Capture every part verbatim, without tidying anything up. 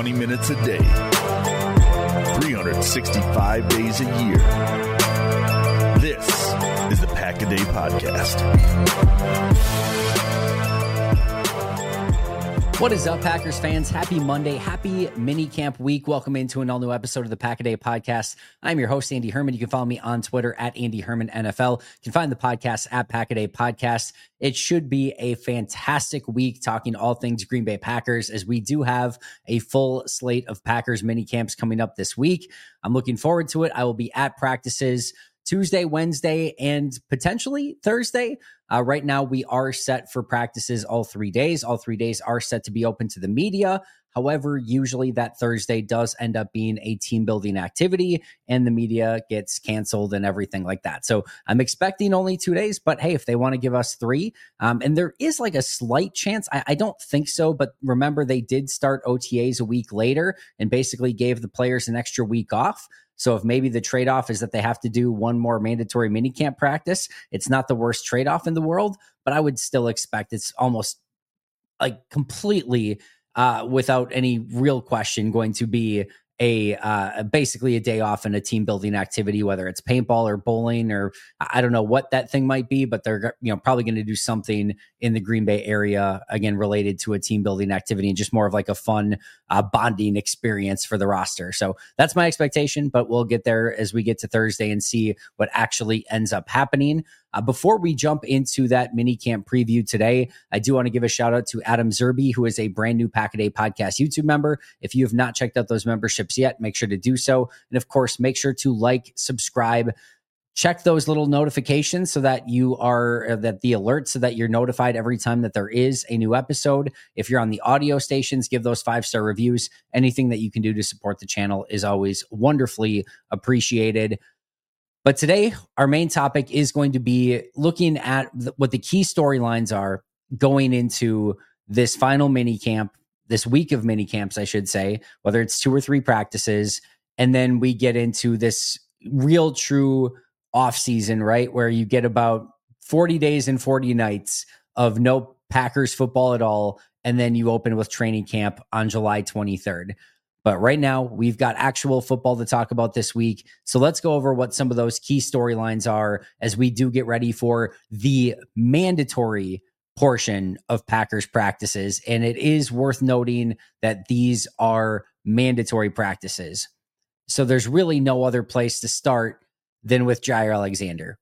twenty minutes a day, three hundred sixty-five days a year. This is the Pack a Day Podcast. What is up, Packers fans? Happy Monday. Happy minicamp week. Welcome into an all-new episode of the Pack a Day Podcast. I'm your host, Andy Herman. You can follow me on Twitter at Andy Herman N F L. You can find the podcast at Pack a Day Podcast. It should be a fantastic week talking all things Green Bay Packers, as we do have a full slate of Packers minicamps coming up this week. I'm looking forward to it. I will be at practices Tuesday, Wednesday, and potentially Thursday. Uh, right now, we are set for practices all three days. All three days are set to be open to the media. However, usually that Thursday does end up being a team building activity and the media gets canceled and everything like that. So I'm expecting only two days, but hey, if they want to give us three, um, and there is like a slight chance, I, I don't think so, but remember they did start O T As a week later and basically gave the players an extra week off. So if maybe the trade-off is that they have to do one more mandatory minicamp practice, it's not the worst trade-off in the world, but I would still expect it's almost like completely uh, without any real question going to be a uh, basically a day off in a team building activity, whether it's paintball or bowling, or I don't know what that thing might be, but they're, you know, probably going to do something in the Green Bay area, again, related to a team building activity and just more of like a fun uh, bonding experience for the roster. So that's my expectation, but we'll get there as we get to Thursday and see what actually ends up happening. Uh, before we jump into that minicamp preview today, I do want to give a shout out to Adam Zerby, who is a brand new Pack a Day Podcast YouTube member. If you have not checked out those memberships yet, make sure to do so. And of course, make sure to like, subscribe, check those little notifications so that you are, uh, that the alerts so that you're notified every time that there is a new episode. If you're on the audio stations, give those five-star reviews. Anything that you can do to support the channel is always wonderfully appreciated. But today, our main topic is going to be looking at th- what the key storylines are going into this final mini camp, this week of mini camps, I should say, whether it's two or three practices. And then we get into this real true off season, right? Where you get about forty days and forty nights of no Packers football at all. And then you open with training camp on July twenty-third. But right now, we've got actual football to talk about this week. So let's go over what some of those key storylines are as we do get ready for the mandatory portion of Packers practices. And it is worth noting that these are mandatory practices. So there's really no other place to start than with Jaire Alexander.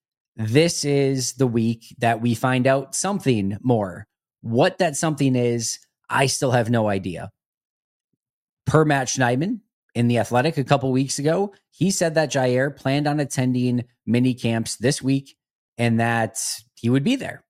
This is the week that we find out something more. What that something is, I still have no idea. Per Matt Schneidman in The Athletic a couple weeks ago, he said that Jaire planned on attending mini camps this week and that he would be there.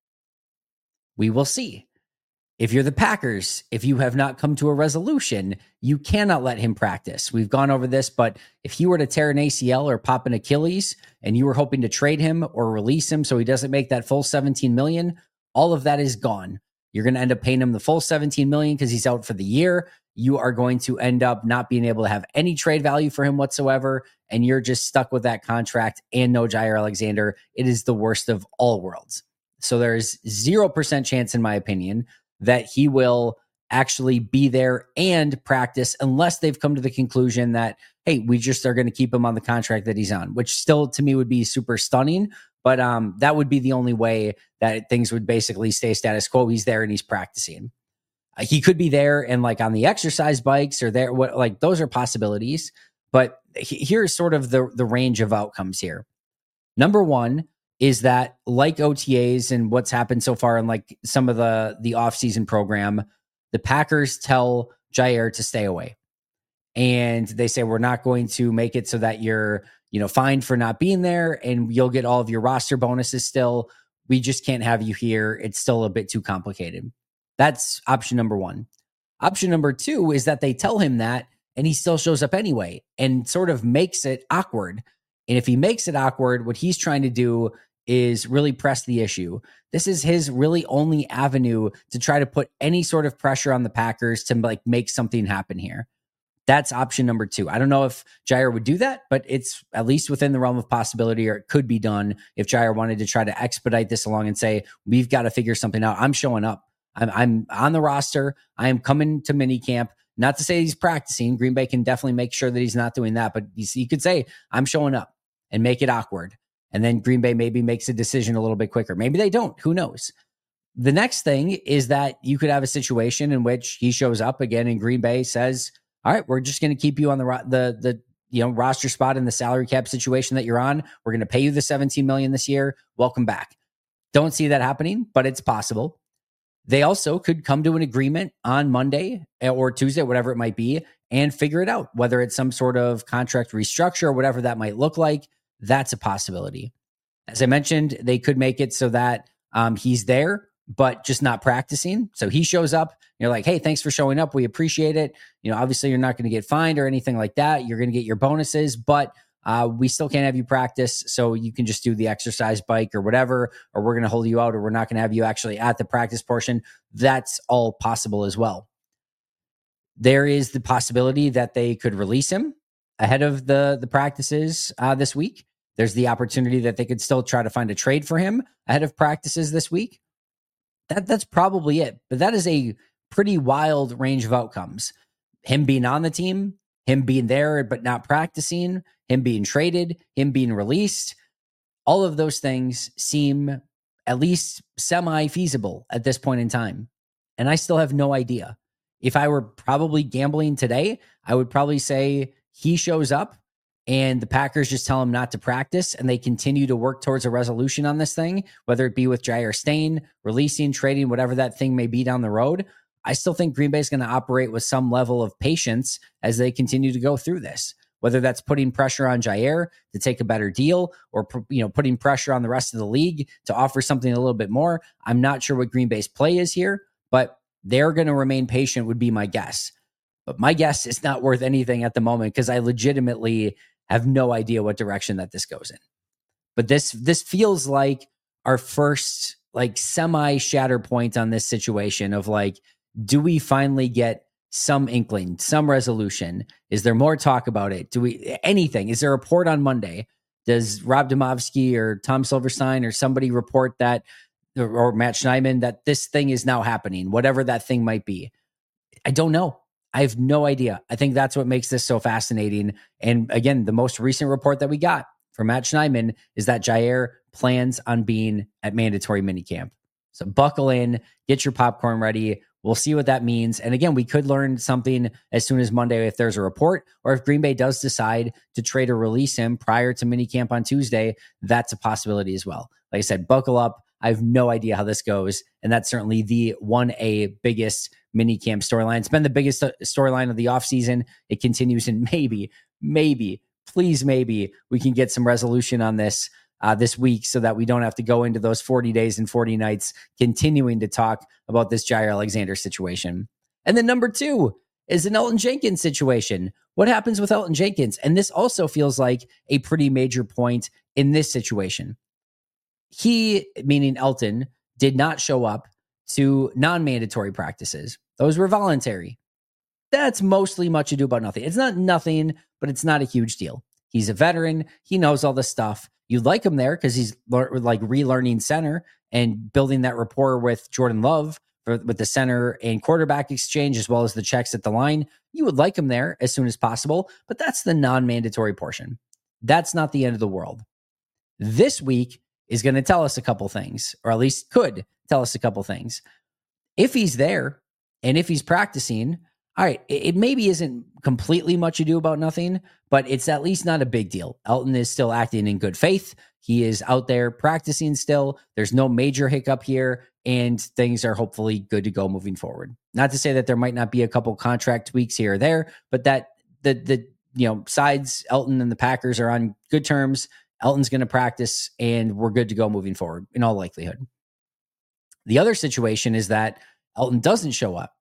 We will see. If you're the Packers, if you have not come to a resolution, you cannot let him practice. We've gone over this, but if he were to tear an A C L or pop an Achilles and you were hoping to trade him or release him so he doesn't make that full seventeen million dollars, all of that is gone. You're going to end up paying him the full seventeen million dollars because he's out for the year. You are going to end up not being able to have any trade value for him whatsoever, and you're just stuck with that contract and no Jaire Alexander. It is the worst of all worlds. So there's zero percent chance, in my opinion, that he will actually be there and practice unless they've come to the conclusion that, hey, we just are going to keep him on the contract that he's on, which still to me would be super stunning. But um, that would be the only way that things would basically stay status quo. He's there and he's practicing. Uh, he could be there and like on the exercise bikes or there, what like those are possibilities. But he, here's sort of the the range of outcomes here. Number one is that like O T As and what's happened so far in like some of the the offseason program, the Packers tell Jaire to stay away. And they say, we're not going to make it so that you're, you know, fined for not being there and you'll get all of your roster bonuses still. We just can't have you here. It's still a bit too complicated. That's option number one. Option number two is that they tell him that and he still shows up anyway and sort of makes it awkward. And if he makes it awkward, what he's trying to do is really press the issue. This is his really only avenue to try to put any sort of pressure on the Packers to like make something happen here. That's option number two. I don't know if Jaire would do that, but it's at least within the realm of possibility, or it could be done if Jaire wanted to try to expedite this along and say, we've got to figure something out. I'm showing up. I'm, I'm on the roster. I am coming to minicamp. Not to say he's practicing. Green Bay can definitely make sure that he's not doing that, but you could say, I'm showing up, and make it awkward. And then Green Bay maybe makes a decision a little bit quicker. Maybe they don't. Who knows? The next thing is that you could have a situation in which he shows up again and Green Bay says, all right, we're just going to keep you on the, the, the, you know, roster spot in the salary cap situation that you're on. We're going to pay you the seventeen million dollars this year. Welcome back. Don't see that happening, but it's possible. They also could come to an agreement on Monday or Tuesday, whatever it might be, and figure it out, whether it's some sort of contract restructure or whatever that might look like. That's a possibility. As I mentioned, they could make it so that um, he's there, but just not practicing. So he shows up, you're like, hey, thanks for showing up. We appreciate it. You know, obviously you're not going to get fined or anything like that. You're going to get your bonuses, but uh, we still can't have you practice. So you can just do the exercise bike or whatever, or we're going to hold you out, or we're not going to have you actually at the practice portion. That's all possible as well. There is the possibility that they could release him ahead of the, the practices uh, this week. There's the opportunity that they could still try to find a trade for him ahead of practices this week. That That's probably it. But that is a pretty wild range of outcomes. Him being on the team, him being there but not practicing, him being traded, him being released. All of those things seem at least semi-feasible at this point in time. And I still have no idea. If I were probably gambling today, I would probably say he shows up and the Packers just tell him not to practice and they continue to work towards a resolution on this thing, whether it be with Jair Staying, releasing, trading, whatever that thing may be down the road. I still think Green Bay is going to operate with some level of patience as they continue to go through this, whether that's putting pressure on Jair to take a better deal or, you know, putting pressure on the rest of the league to offer something a little bit more. I'm not sure what Green Bay's play is here, but they're going to remain patient would be my guess. But my guess is not worth anything at the moment because I legitimately have no idea what direction that this goes in. But this this feels like our first like semi shatter point on this situation of like, do we finally get some inkling, some resolution? Is there more talk about it? Do we anything? Is there a report on Monday? Does Rob Demovsky or Tom Silverstein or somebody report that, or, or Matt Schneidman, that this thing is now happening, whatever that thing might be? I don't know. I have no idea. I think that's what makes this so fascinating. And again, the most recent report that we got from Matt Schneidman is that Jair plans on being at mandatory minicamp. So buckle in, get your popcorn ready. We'll see what that means. And again, we could learn something as soon as Monday if there's a report, or if Green Bay does decide to trade or release him prior to minicamp on Tuesday, that's a possibility as well. Like I said, buckle up. I have no idea how this goes. And that's certainly the one A biggest minicamp storyline. It's been the biggest storyline of the offseason. It continues, and maybe, maybe, please, maybe we can get some resolution on this uh, this week so that we don't have to go into those forty days and forty nights continuing to talk about this Jair Alexander situation. And then number two is an Elgton Jenkins situation. What happens with Elgton Jenkins? And this also feels like a pretty major point in this situation. He, meaning Elgton, did not show up to non-mandatory practices. Those were voluntary. That's mostly much ado about nothing. It's not nothing, but it's not a huge deal. He's a veteran. He knows all this stuff. You'd like him there because he's le- like relearning center and building that rapport with Jordan Love for, with the center and quarterback exchange, as well as the checks at the line. You would like him there as soon as possible, but that's the non-mandatory portion. That's not the end of the world. This week is going to tell us a couple things, or at least could tell us a couple things. If he's there and if he's practicing, all right, it, it maybe isn't completely much ado about nothing, but it's at least not a big deal. Elgton is still acting in good faith. He is out there practicing still. There's no major hiccup here, and things are hopefully good to go moving forward. Not to say that there might not be a couple contract tweaks here or there, but that the the you know sides, Elgton and the Packers, are on good terms. Elton's going to practice, and we're good to go moving forward in all likelihood. The other situation is that Elgton doesn't show up.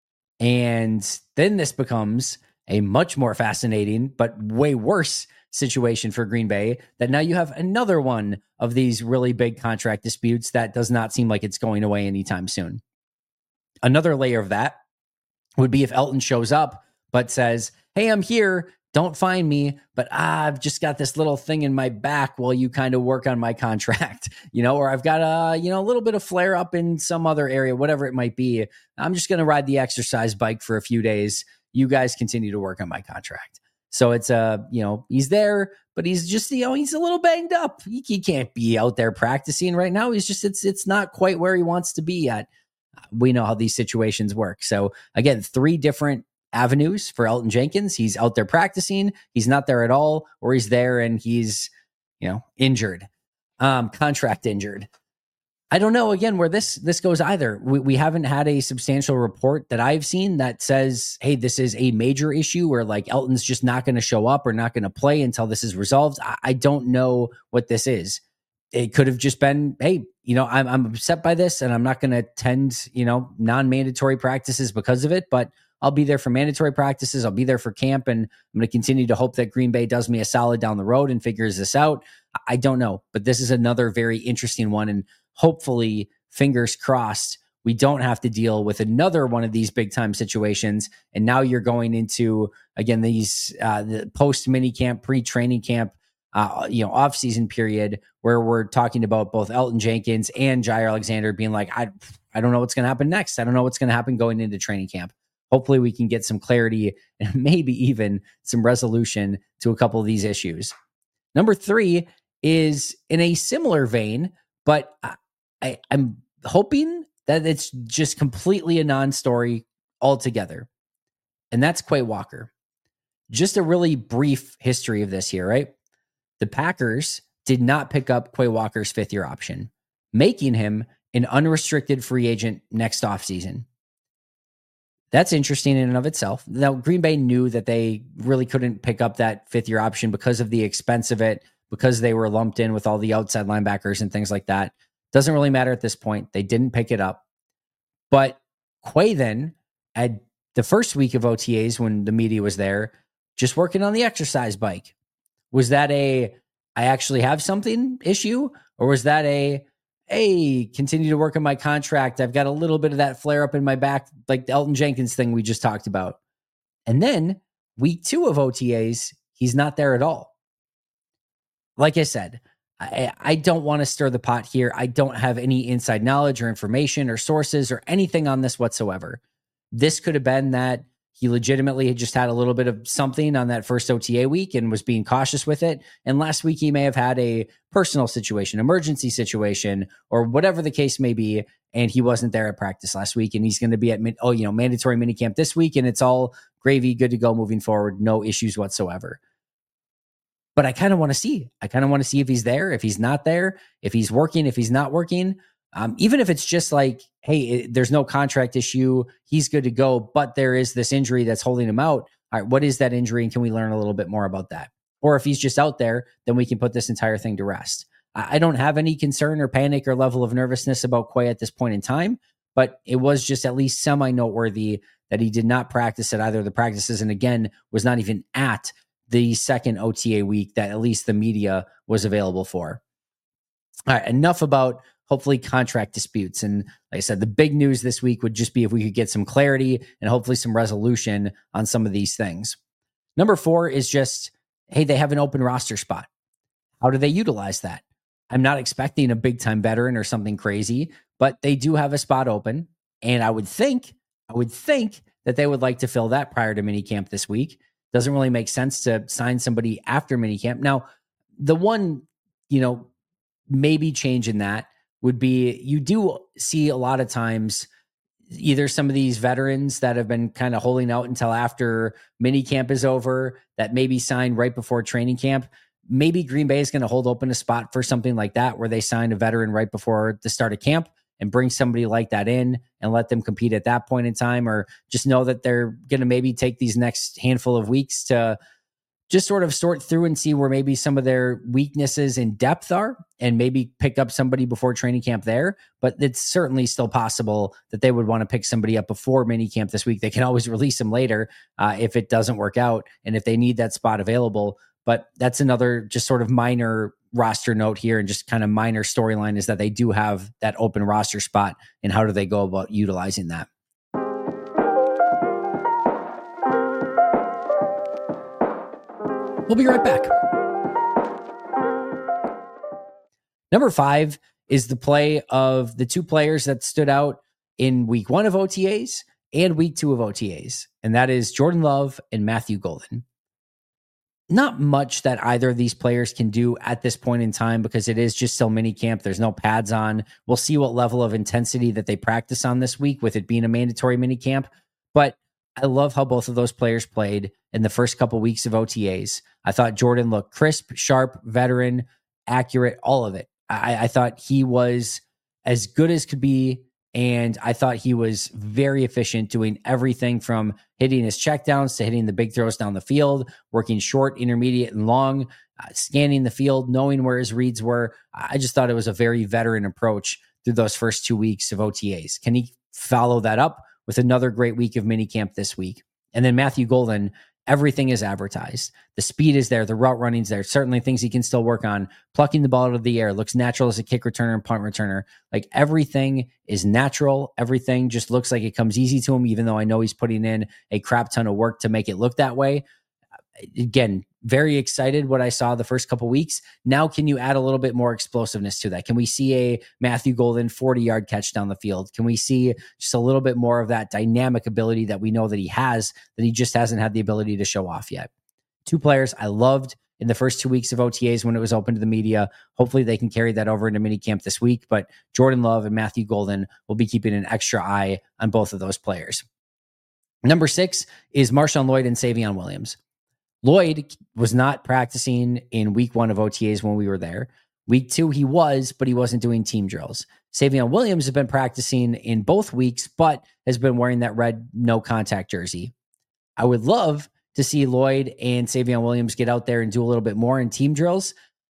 And then this becomes a much more fascinating, but way worse situation for Green Bay, that now you have another one of these really big contract disputes that does not seem like it's going away anytime soon. Another layer of that would be if Elgton shows up, but says, hey, I'm here. Don't find me, but ah, I've just got this little thing in my back while you kind of work on my contract, you know, or I've got a, you know, a little bit of flare up in some other area, whatever it might be. I'm just going to ride the exercise bike for a few days. you guys continue to work on my contract. So it's a, uh, you know, he's there, but he's just, you know, he's a little banged up. He, he can't be out there practicing right now. He's just, it's, it's not quite where he wants to be yet. We know how these situations work. So again, three different avenues for Elgton Jenkins. He's out there practicing. He's not there at all, or he's there and he's, you know, injured, um, contract injured. I don't know, again, where this this goes either. We, we haven't had a substantial report that I've seen that says, hey, this is a major issue where like Elton's just not going to show up or not going to play until this is resolved. I, I don't know what this is. It could have just been, hey, you know, I'm, I'm upset by this and I'm not going to attend, you know, non-mandatory practices because of it, but I'll be there for mandatory practices. I'll be there for camp, and I'm going to continue to hope that Green Bay does me a solid down the road and figures this out. I don't know, but this is another very interesting one. And hopefully, fingers crossed, we don't have to deal with another one of these big time situations. And now you're going into, again, these uh, the post mini camp, pre training camp, uh, you know, off season period where we're talking about both Elgton Jenkins and Jaire Alexander being like, I, I don't know what's going to happen next. I don't know what's going to happen going into training camp. Hopefully we can get some clarity and maybe even some resolution to a couple of these issues. Number three is in a similar vein, but I, I'm hoping that it's just completely a non-story altogether. And that's Quay Walker. Just a really brief history of this here, right? The Packers did not pick up Quay Walker's fifth year option, making him an unrestricted free agent next offseason. That's interesting in and of itself. Now, Green Bay knew that they really couldn't pick up that fifth year option because of the expense of it, because they were lumped in with all the outside linebackers and things like that. Doesn't really matter at this point. They didn't pick it up. But Quay then, at the first week of O T As when the media was there, just working on the exercise bike. Was that a, I actually have something issue? Or was that a, hey, continue to work on my contract. I've got a little bit of that flare up in my back, like the Elgton Jenkins thing we just talked about. And then week two of O T As, he's not there at all. Like I said, I, I don't want to stir the pot here. I don't have any inside knowledge or information or sources or anything on this whatsoever. This could have been that he legitimately had just had a little bit of something on that first O T A week and was being cautious with it. And last week he may have had a personal situation, emergency situation, or whatever the case may be. And he wasn't there at practice last week. And he's going to be at, oh, you know, mandatory minicamp this week. And it's all gravy, good to go moving forward. No issues whatsoever. But I kind of want to see, I kind of want to see if he's there, if he's not there, if he's working, if he's not working. Um, even if it's just like, hey, it, there's no contract issue, he's good to go, but there is this injury that's holding him out. All right, what is that injury? And can we learn a little bit more about that? Or if he's just out there, then we can put this entire thing to rest. I, I don't have any concern or panic or level of nervousness about Quay at this point in time, but it was just at least semi-noteworthy that he did not practice at either of the practices, and again, was not even at the second O T A week that at least the media was available for. All right, enough about hopefully contract disputes. And like I said, the big news this week would just be if we could get some clarity and hopefully some resolution on some of these things. Number four is just, hey, they have an open roster spot. How do they utilize that? I'm not expecting a big time veteran or something crazy, but they do have a spot open. And I would think, I would think that they would like to fill that prior to minicamp this week. Doesn't really make sense to sign somebody after minicamp. Now, the one, you know, maybe change in that would be you do see a lot of times either some of these veterans that have been kind of holding out until after minicamp is over that maybe signed right before training camp. Maybe Green Bay is going to hold open a spot for something like that where they sign a veteran right before the start of camp and bring somebody like that in and let them compete at that point in time, or just know that they're going to maybe take these next handful of weeks to just sort of sort through and see where maybe some of their weaknesses in depth are and maybe pick up somebody before training camp there. But it's certainly still possible that they would want to pick somebody up before minicamp this week. They can always release them later uh, if it doesn't work out and if they need that spot available. But that's another just sort of minor roster note here and just kind of minor storyline is that they do have that open roster spot, and how do they go about utilizing that? We'll be right back. Number five is the play of the two players that stood out in week one of O T As and week two of O T As, and that is Jordan Love and Matthew Golden. Not much that either of these players can do at this point in time because it is just still mini camp. There's no pads on. We'll see what level of intensity that they practice on this week with it being a mandatory mini camp. But I love how both of those players played in the first couple weeks of O T As. I thought Jordan looked crisp, sharp, veteran, accurate, all of it. I, I thought he was as good as could be. And I thought he was very efficient doing everything from hitting his checkdowns to hitting the big throws down the field, working short, intermediate, and long, uh, scanning the field, knowing where his reads were. I just thought it was a very veteran approach through those first two weeks of O T As. Can he follow that up with another great week of minicamp this week? And then Matthew Golden, everything is advertised. The speed is there. The route running's there. Certainly things he can still work on. Plucking the ball out of the air looks natural as a kick returner and punt returner. Like everything is natural. Everything just looks like it comes easy to him, even though I know he's putting in a crap ton of work to make it look that way. Again, very excited what I saw the first couple weeks. Now, can you add a little bit more explosiveness to that? Can we see a Matthew Golden forty-yard catch down the field? Can we see just a little bit more of that dynamic ability that we know that he has, that he just hasn't had the ability to show off yet? Two players I loved in the first two weeks of O T As when it was open to the media. Hopefully they can carry that over into minicamp this week, but Jordan Love and Matthew Golden will be keeping an extra eye on both of those players. Number six is Marshawn Lloyd and Savion Williams. Lloyd was not practicing in week one of O T As when we were there. Week two, he was, but he wasn't doing team drills. Savion Williams has been practicing in both weeks, but has been wearing that red no contact jersey. I would love to see Lloyd and Savion Williams get out there and do a little bit more in team drills.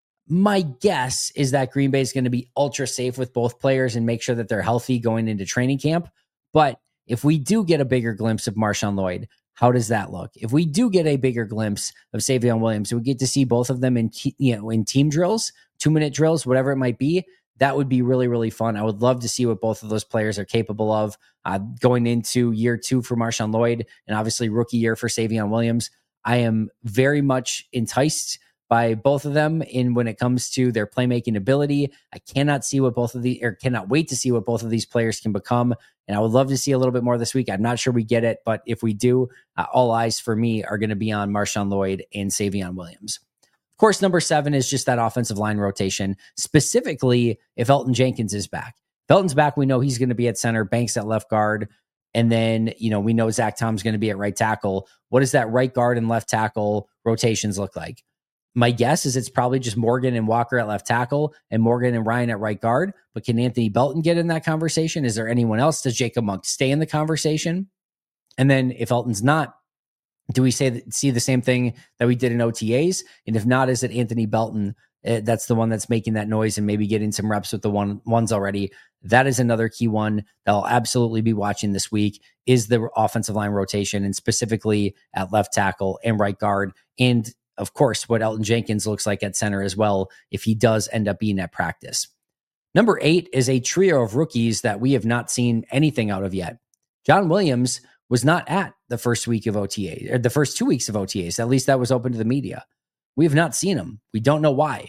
My guess is that Green Bay is going to be ultra safe with both players and make sure that they're healthy going into training camp. But if we do get a bigger glimpse of Marshawn Lloyd, how does that look? If we do get a bigger glimpse of Savion Williams, we get to see both of them in you know in team drills, two minute drills, whatever it might be. That would be really, really fun. I would love to see what both of those players are capable of uh, going into year two for Marshawn Lloyd and obviously rookie year for Savion Williams. I am very much enticed by both of them in when it comes to their playmaking ability. I cannot see what both of the or cannot wait to see what both of these players can become. And I would love to see a little bit more this week. I'm not sure we get it, but if we do, uh, all eyes for me are going to be on Marshawn Lloyd and Savion Williams. Of course, number seven is just that offensive line rotation, specifically if Elgton Jenkins is back. If Elgton's back, we know he's going to be at center, Banks at left guard, and then, you know, we know Zach Tom's going to be at right tackle. What does that right guard and left tackle rotations look like? My guess is it's probably just Morgan and Walker at left tackle and Morgan and Ryan at right guard. But can Anthony Belton get in that conversation? Is there anyone else? Does Jacob Monk stay in the conversation? And then if Elton's not, do we say that, see the same thing that we did in O T As? And if not, is it Anthony Belton? Uh, that's the one that's making that noise and maybe getting some reps with the one ones already. That is another key one that I'll absolutely be watching this week is the offensive line rotation and specifically at left tackle and right guard. And of course, what Elgton Jenkins looks like at center as well, if he does end up being at practice. Number eight is a trio of rookies that we have not seen anything out of yet. John Williams was not at the first week of O T A, or the first two weeks of O T As. At least that was open to the media. We have not seen him. We don't know why.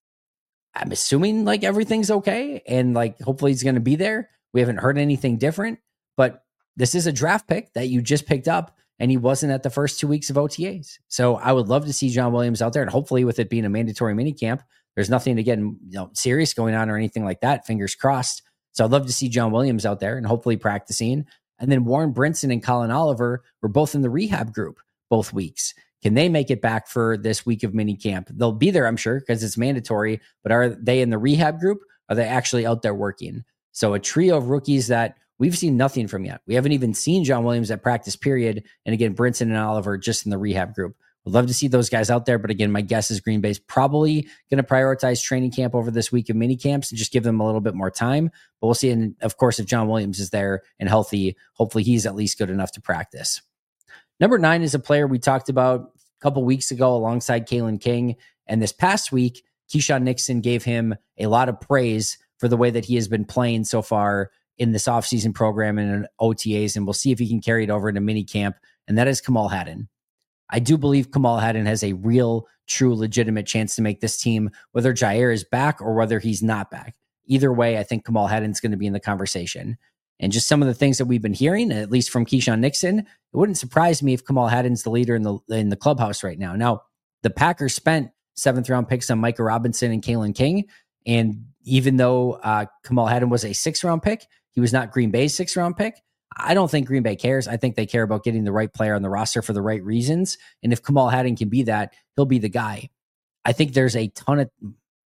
I'm assuming like everything's okay and like hopefully he's going to be there. We haven't heard anything different, but this is a draft pick that you just picked up. And he wasn't at the first two weeks of O T As. So I would love to see John Williams out there. And hopefully with it being a mandatory minicamp, there's nothing, again, you know, serious going on or anything like that. Fingers crossed. So I'd love to see John Williams out there and hopefully practicing. And then Warren Brinson and Colin Oliver were both in the rehab group both weeks. Can they make it back for this week of minicamp? They'll be there, I'm sure, because it's mandatory. But are they in the rehab group? Are they actually out there working? So a trio of rookies that we've seen nothing from yet. We haven't even seen John Williams at practice period. And again, Brinson and Oliver just in the rehab group. Would love to see those guys out there. But again, my guess is Green Bay's probably going to prioritize training camp over this week of mini camps and just give them a little bit more time. But we'll see. And of course, if John Williams is there and healthy, hopefully he's at least good enough to practice. Number nine is a player we talked about a couple weeks ago alongside Kalen King. And this past week, Keyshawn Nixon gave him a lot of praise for the way that he has been playing so far in this offseason program and in O T As, and we'll see if he can carry it over into mini camp, and that is Kamal Hadden. I do believe Kamal Hadden has a real, true, legitimate chance to make this team, whether Jair is back or whether he's not back. Either way, I think Kamal Hadden's going to be in the conversation. And just some of the things that we've been hearing, at least from Keyshawn Nixon, it wouldn't surprise me if Kamal Haddon's the leader in the in the clubhouse right now. Now, the Packers spent seventh round picks on Micah Robinson and Kalen King. And even though uh, Kamal Haddon was a sixth round pick, he was not Green Bay's sixth round pick. I don't think Green Bay cares. I think they care about getting the right player on the roster for the right reasons. And if Kamal Haddon can be that, he'll be the guy. I think there's a ton of,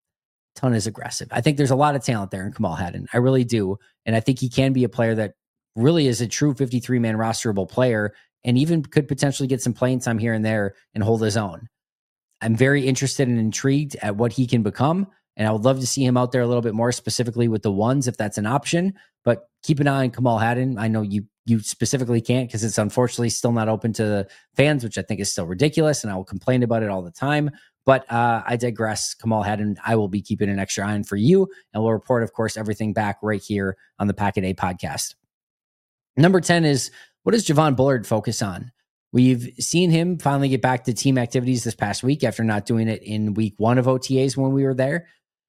ton is aggressive. I think there's a lot of talent there in Kamal Haddon. I really do. And I think he can be a player that really is a true fifty-three man rosterable player and even could potentially get some playing time here and there and hold his own. I'm very interested and intrigued at what he can become. And I would love to see him out there a little bit more specifically with the ones, if that's an option. But keep an eye on Kamal Haddon. I know you you specifically can't because it's unfortunately still not open to the fans, which I think is still ridiculous. And I will complain about it all the time. But uh, I digress. Kamal Haddon, I will be keeping an extra eye on for you. And we'll report, of course, everything back right here on the Pack a Day podcast. Number ten is, what does Javon Bullard focus on? We've seen him finally get back to team activities this past week after not doing it in week one of O T As when we were there.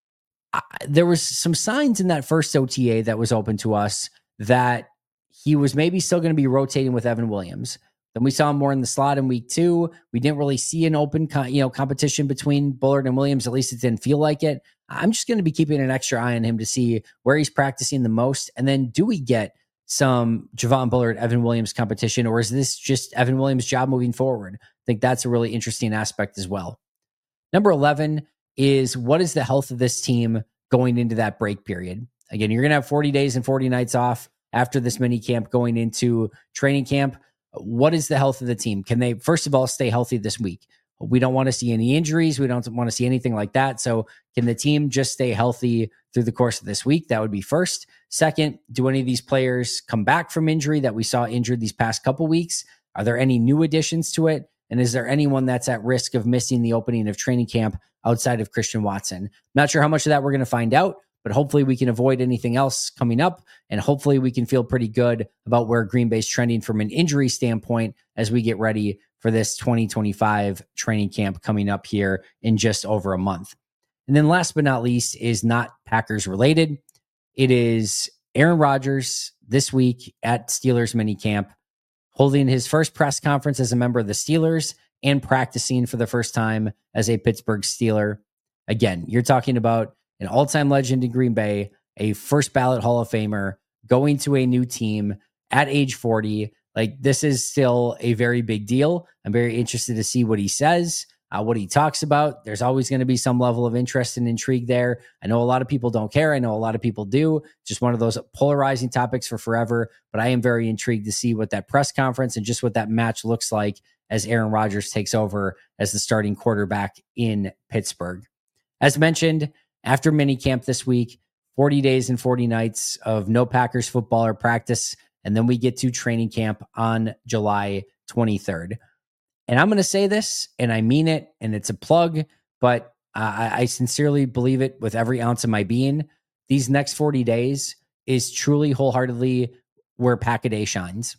I, there was some signs in that first O T A that was open to us that he was maybe still going to be rotating with Evan Williams. Then we saw him more in the slot in week two. We didn't really see an open you know, competition between Bullard and Williams. At least it didn't feel like it. I'm just going to be keeping an extra eye on him to see where he's practicing the most. And then do we get some Javon Bullard, Evan Williams competition, or is this just Evan Williams' job moving forward? I think that's a really interesting aspect as well. Number eleven is, what is the health of this team going into that break period? Again, you're going to have forty days and forty nights off after this mini camp going into training camp. What is the health of the team? Can they, first of all, stay healthy this week? We don't want to see any injuries. We don't want to see anything like that. So can the team just stay healthy through the course of this week? That would be first. Second, do any of these players come back from injury that we saw injured these past couple weeks? Are there any new additions to it? And is there anyone that's at risk of missing the opening of training camp outside of Christian Watson? Not sure how much of that we're going to find out, but hopefully we can avoid anything else coming up. And hopefully we can feel pretty good about where Green Bay's trending from an injury standpoint as we get ready for this twenty twenty-five training camp coming up here in just over a month. And then last but not least is not Packers related. It is Aaron Rodgers this week at Steelers minicamp, holding his first press conference as a member of the Steelers and practicing for the first time as a Pittsburgh Steeler. Again, you're talking about an all-time legend in Green Bay, a first ballot Hall of Famer, going to a new team at age forty. Like, this is still a very big deal. I'm very interested to see what he says, uh, what he talks about. There's always going to be some level of interest and intrigue there. I know a lot of people don't care. I know a lot of people do. Just one of those polarizing topics for forever. But I am very intrigued to see what that press conference and just what that match looks like as Aaron Rodgers takes over as the starting quarterback in Pittsburgh. As mentioned, after minicamp this week, forty days and forty nights of no Packers football or practice. And then we get to training camp on July twenty-third. And I'm going to say this, and I mean it, and it's a plug, but uh, I sincerely believe it with every ounce of my being. These next forty days is truly wholeheartedly where Pack a Day shines.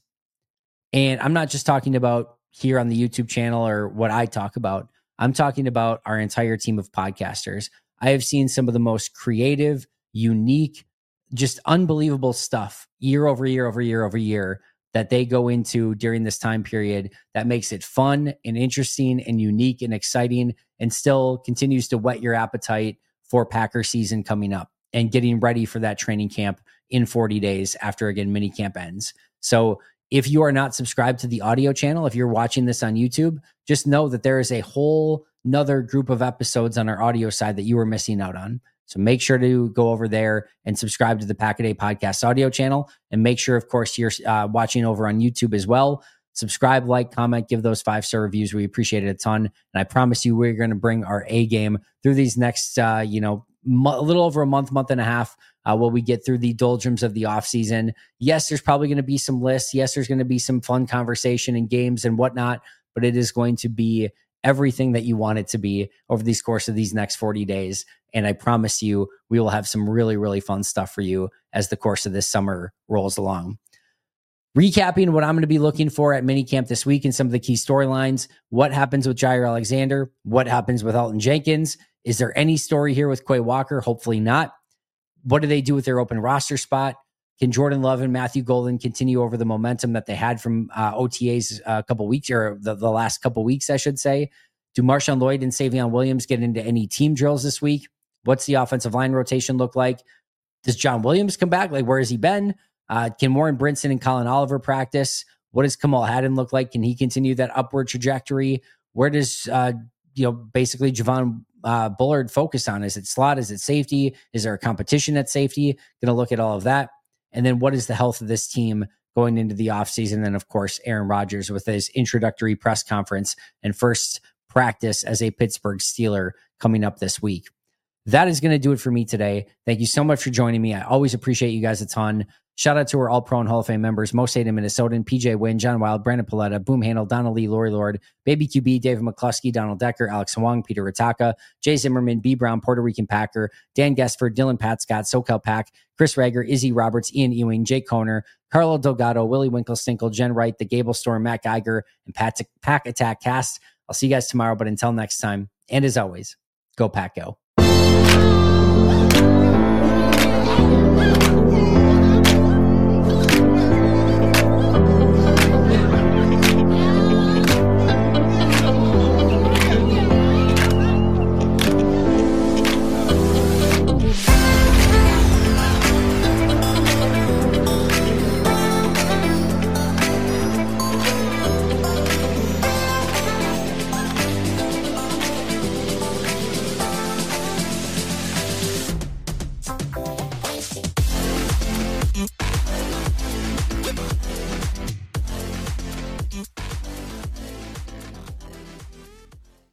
And I'm not just talking about here on the YouTube channel or what I talk about. I'm talking about our entire team of podcasters. I have seen some of the most creative, unique, just unbelievable stuff year over year over year over year that they go into during this time period that makes it fun and interesting and unique and exciting and still continues to whet your appetite for Packer season coming up and getting ready for that training camp in forty days after, again, mini camp ends. So if you are not subscribed to the audio channel, if you're watching this on YouTube, just know that there is a whole nother group of episodes on our audio side that you are missing out on. So make sure to go over there and subscribe to the Pack a Day Podcast audio channel. And make sure, of course, you're uh, watching over on YouTube as well. Subscribe, like, comment, give those five-star reviews. We appreciate it a ton. And I promise you, we're going to bring our A game through these next, uh, you know, mo- a little over a month, month and a half, uh, while we get through the doldrums of the offseason. Yes, there's probably going to be some lists. Yes, there's going to be some fun conversation and games and whatnot, but it is going to be everything that you want it to be over the course of these next forty days. And I promise you, we will have some really, really fun stuff for you as the course of this summer rolls along. Recapping what I'm going to be looking for at minicamp this week and some of the key storylines. What happens with Jair Alexander? What happens with Elgton Jenkins? Is there any story here with Quay Walker? Hopefully not. What do they do with their open roster spot? Can Jordan Love and Matthew Golden continue over the momentum that they had from uh, O T As a couple weeks, or the, the last couple weeks, I should say? Do Marshawn Lloyd and Savion Williams get into any team drills this week? What's the offensive line rotation look like? Does John Williams come back? Like, where has he been? Uh, can Warren Brinson and Colin Oliver practice? What does Kamal Haddon look like? Can he continue that upward trajectory? Where does, uh, you know, basically Javon uh, Bullard focus on? Is it slot? Is it safety? Is there a competition at safety? Going to look at all of that. And then what is the health of this team going into the offseason? And then, of course, Aaron Rodgers with his introductory press conference and first practice as a Pittsburgh Steeler coming up this week. That is going to do it for me today. Thank you so much for joining me. I always appreciate you guys a ton. Shout out to our All-Pro and Hall of Fame members, Mo Hayden, Minnesotan, P J Wynn, John Wild, Brandon Paletta, Boom Handle, Donald Lee, Lori Lord, Baby Q B, David McCluskey, Donald Decker, Alex Wong, Peter Ritaka, Jay Zimmerman, B. Brown, Puerto Rican Packer, Dan Gesford, Dylan Pat Scott, SoCal Pack, Chris Rager, Izzy Roberts, Ian Ewing, Jake Koner, Carlo Delgado, Willie Winkle-Stinkle, Jen Wright, The Gable Storm, Matt Geiger, and Pat Pack Attack Cast. I'll see you guys tomorrow, but until next time, and as always, go Pack Go.